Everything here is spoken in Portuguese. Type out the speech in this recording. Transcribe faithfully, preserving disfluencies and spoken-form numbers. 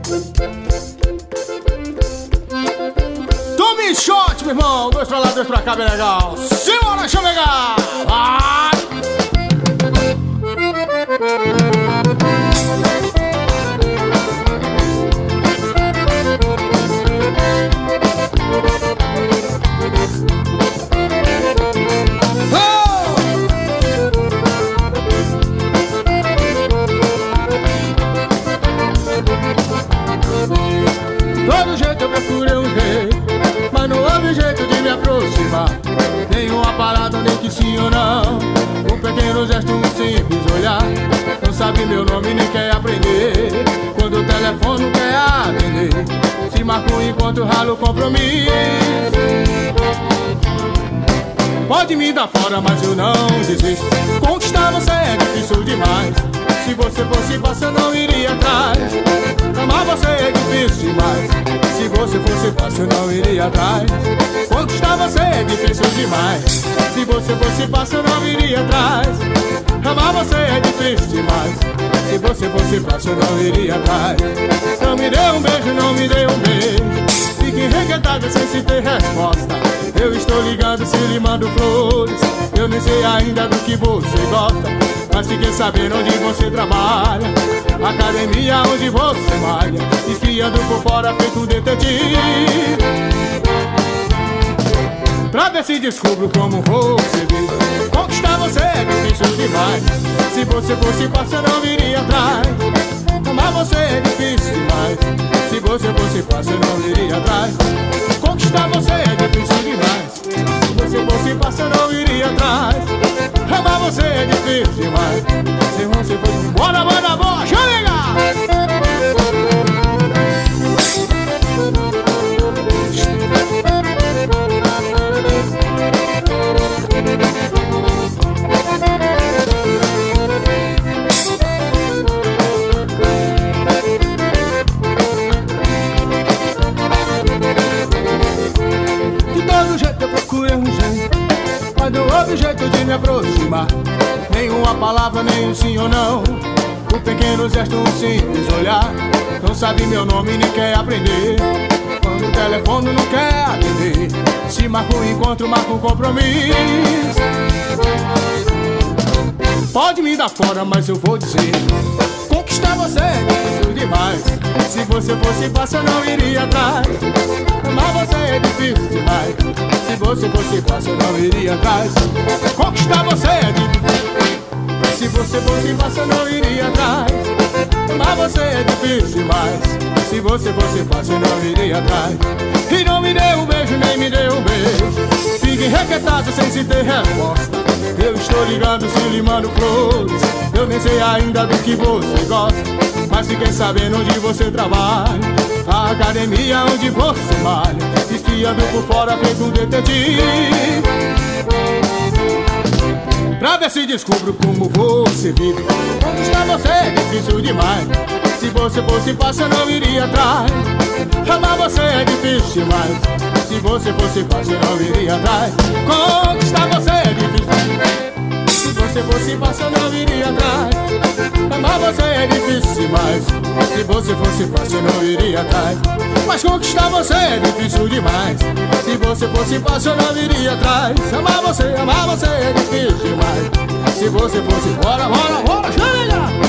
Tome shot, meu irmão. Dois pra lá, dois pra cá, bem legal. Simbora, chamegar. Vai. Todo jeito eu procurei um jeito, mas não houve jeito de me aproximar. Nenhuma parada, nem que sim ou não. Um pequeno gesto, um simples olhar. Não sabe meu nome, nem quer aprender. Quando o telefone não quer atender, se marca um encontro, ralo o compromisso. Pode me dar fora, mas eu não desisto. Conquistar você é difícil demais. Se você fosse fácil, eu não iria atrás. Amar você é difícil demais. Se você fosse fácil, eu não iria atrás. Conquistar você é difícil demais. Se você fosse fácil, eu não iria atrás. Amar você é difícil demais. Se você fosse fácil, eu não iria atrás. Não me dê um beijo, não me dê um beijo. Fique enrequetado sem se ter resposta. Eu estou ligando se lhe mando flores. Eu nem sei ainda do que você gosta, mas fiquei sabendo onde você trabalha. Academia onde você malha, espiando por fora feito um detetive, pra ver se descubro como você vive. Conquistar você é difícil demais. Se você fosse fácil, eu não iria atrás. Amar você é difícil demais. Se você fosse fácil, eu não iria atrás. Conquistar você é difícil demais. Se você fosse fácil, eu não iria atrás. Amar você é difícil demais. Se você fosse... Bora, bora, bora, deixa eu ligar! De todo jeito eu procurei um jeito, mas não houve jeito de me aproximar. Nenhuma palavra, nem um sim ou não. Um pequeno gesto, um simples olhar. Não sabe meu nome, nem quer aprender. Quando o telefone não quer atender, se marca um encontro, marca um compromisso. Pode me dar fora, mas eu vou dizer: conquistar você é difícil demais. Se você fosse fácil, eu não iria atrás. Amar você é difícil demais. Se você fosse fácil, eu não iria atrás. Conquistar você é difícil. Se você fosse fácil, eu não iria atrás. Amar você é difícil demais. Se você fosse fácil, eu não iria atrás. E não me dê um beijo, nem me dê um beijo. Fique enrequetado sem se ter resposta. Eu estou ligando se lhe mando flores. Eu nem sei ainda do que você gosta, mas fiquei sabendo onde você trabalha. A academia onde você malha, espiando por fora feito um detetive, pra ver se descubro como você vive. Conquistar você é difícil demais. Se você fosse fácil, eu não iria atrás. Amar você é difícil demais. Se você fosse fácil, eu não iria atrás. Conquistar você é difícil. Se você fosse fácil, eu não iria atrás. Amar você é difícil demais. Se você fosse fácil, eu não iria atrás. Mas conquistar você é difícil demais. Se você fosse fácil, eu não iria atrás. Amar você, amar você é difícil demais. Se você fosse... Bora, bora, bora, chega!